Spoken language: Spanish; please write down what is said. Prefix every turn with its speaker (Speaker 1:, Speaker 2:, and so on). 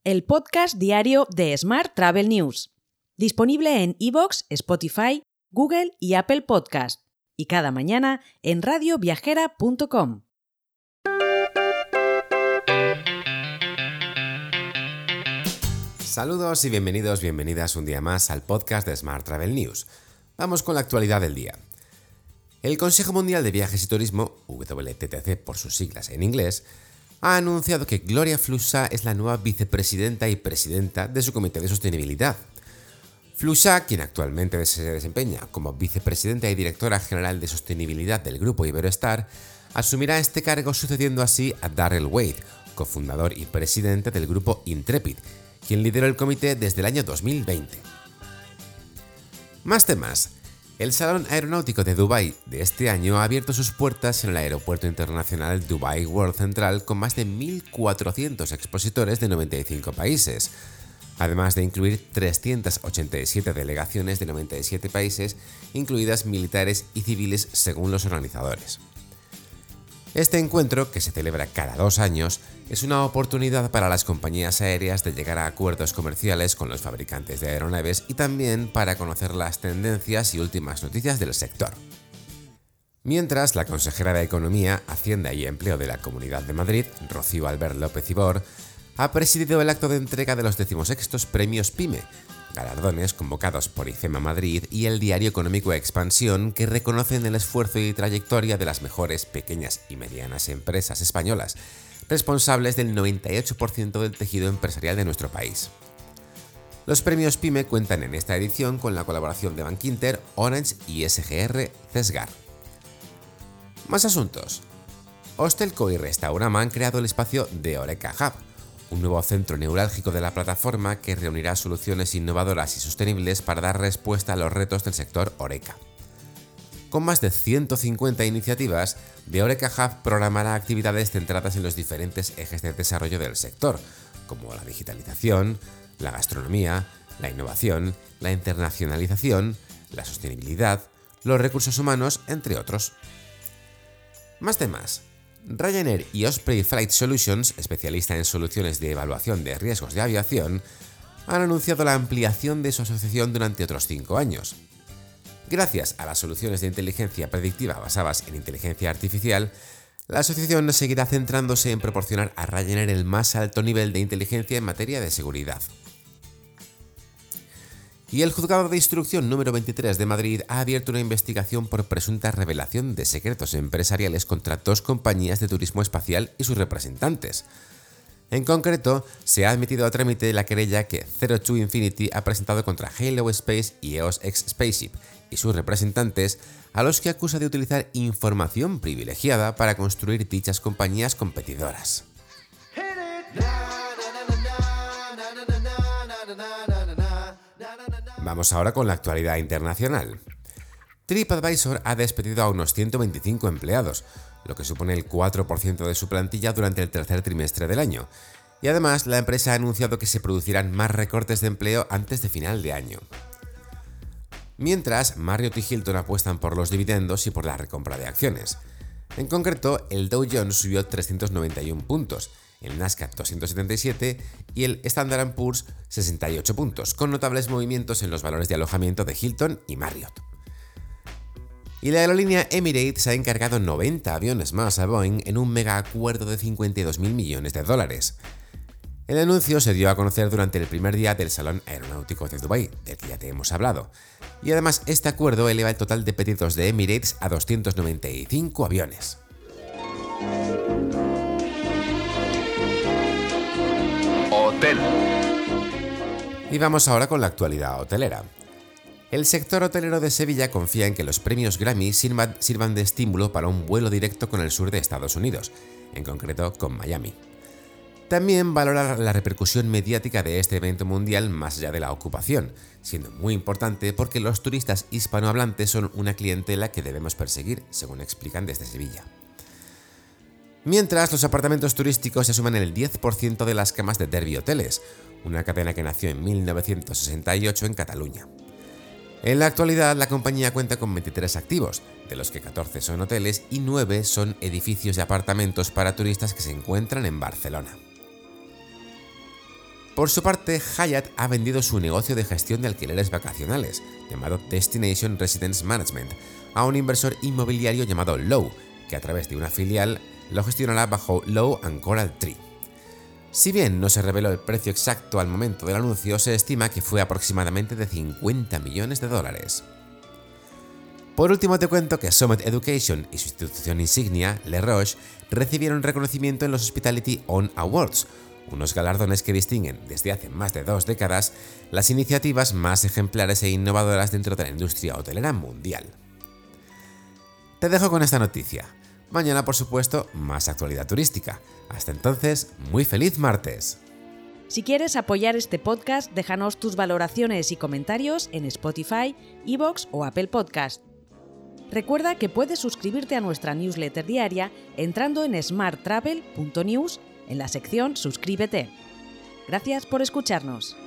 Speaker 1: el podcast diario de Smart Travel News, disponible en iVoox, Spotify, Google y Apple Podcast, y cada mañana en radioviajera.com.
Speaker 2: Saludos y bienvenidas un día más al podcast de Smart Travel News. Vamos con la actualidad del día. El Consejo Mundial de Viajes y Turismo, WTTC por sus siglas en inglés, ha anunciado que Gloria Flusha es la nueva vicepresidenta y presidenta de su Comité de Sostenibilidad. Flusha, quien actualmente se desempeña como vicepresidenta y directora general de Sostenibilidad del Grupo Iberoestar, asumirá este cargo sucediendo así a Darrell Wade, cofundador y presidente del Grupo Intrepid, quien lideró el comité desde el año 2020. Más temas. El Salón Aeronáutico de Dubái de este año ha abierto sus puertas en el Aeropuerto Internacional Dubai World Central con más de 1.400 expositores de 95 países, además de incluir 387 delegaciones de 97 países, incluidas militares y civiles según los organizadores. Este encuentro, que se celebra cada 2 años, es una oportunidad para las compañías aéreas de llegar a acuerdos comerciales con los fabricantes de aeronaves y también para conocer las tendencias y últimas noticias del sector. Mientras, la consejera de Economía, Hacienda y Empleo de la Comunidad de Madrid, Rocío Albert López Ibor, ha presidido el acto de entrega de los 16º Premios PYME, galardones convocados por IFEMA Madrid y el diario económico Expansión, que reconocen el esfuerzo y trayectoria de las mejores pequeñas y medianas empresas españolas, responsables del 98% del tejido empresarial de nuestro país. Los premios PYME cuentan en esta edición con la colaboración de Bankinter, Orange y SGR Cesgar. Más asuntos. Hostelco y Restaurama han creado el espacio de Horeca Hub, un nuevo centro neurálgico de la plataforma que reunirá soluciones innovadoras y sostenibles para dar respuesta a los retos del sector Horeca. Con más de 150 iniciativas, The Horeca Hub programará actividades centradas en los diferentes ejes de desarrollo del sector, como la digitalización, la gastronomía, la innovación, la internacionalización, la sostenibilidad, los recursos humanos, entre otros. Más temas. Ryanair y Osprey Flight Solutions, especialista en soluciones de evaluación de riesgos de aviación, han anunciado la ampliación de su asociación durante otros 5 años. Gracias a las soluciones de inteligencia predictiva basadas en inteligencia artificial, la asociación seguirá centrándose en proporcionar a Ryanair el más alto nivel de inteligencia en materia de seguridad. Y el Juzgado de Instrucción número 23 de Madrid ha abierto una investigación por presunta revelación de secretos empresariales contra 2 compañías de turismo espacial y sus representantes. En concreto, se ha admitido a trámite la querella que Zero Two Infinity ha presentado contra Halo Space y EOS X Spaceship y sus representantes, a los que acusa de utilizar información privilegiada para construir dichas compañías competidoras. Vamos ahora con la actualidad internacional. TripAdvisor ha despedido a unos 125 empleados, lo que supone el 4% de su plantilla durante el tercer trimestre del año. Y además, la empresa ha anunciado que se producirán más recortes de empleo antes de final de año. Mientras, Marriott y Hilton apuestan por los dividendos y por la recompra de acciones. En concreto, el Dow Jones subió 391 puntos, el Nasdaq 277 y el Standard & Poor's 68 puntos, con notables movimientos en los valores de alojamiento de Hilton y Marriott. Y la aerolínea Emirates ha encargado 90 aviones más a Boeing en un mega acuerdo de 52.000 millones de dólares. El anuncio se dio a conocer durante el primer día del Salón Aeronáutico de Dubái, del que ya te hemos hablado, y además este acuerdo eleva el total de pedidos de Emirates a 295 aviones. Hotel. Y vamos ahora con la actualidad hotelera. El sector hotelero de Sevilla confía en que los premios Grammy sirvan de estímulo para un vuelo directo con el sur de Estados Unidos, en concreto con Miami. También valora la repercusión mediática de este evento mundial más allá de la ocupación, siendo muy importante porque los turistas hispanohablantes son una clientela que debemos perseguir, según explican desde Sevilla. Mientras, los apartamentos turísticos se suman el 10% de las camas de Derby Hoteles, una cadena que nació en 1968 en Cataluña. En la actualidad, la compañía cuenta con 23 activos, de los que 14 son hoteles y 9 son edificios de apartamentos para turistas que se encuentran en Barcelona. Por su parte, Hyatt ha vendido su negocio de gestión de alquileres vacacionales, llamado Destination Residence Management, a un inversor inmobiliario llamado Lowe, que a través de una filial lo gestionará bajo Lowe & Coral Tree. Si bien no se reveló el precio exacto al momento del anuncio, se estima que fue aproximadamente de $50 millones. Por último, te cuento que Summit Education y su institución insignia, Le Roche, recibieron reconocimiento en los Hospitality On Awards, unos galardones que distinguen desde hace más de 2 décadas las iniciativas más ejemplares e innovadoras dentro de la industria hotelera mundial. Te dejo con esta noticia. Mañana, por supuesto, más actualidad turística. Hasta entonces, muy feliz martes.
Speaker 1: Si quieres apoyar este podcast, déjanos tus valoraciones y comentarios en Spotify, iVoox o Apple Podcast. Recuerda que puedes suscribirte a nuestra newsletter diaria entrando en smarttravel.news en la sección Suscríbete. Gracias por escucharnos.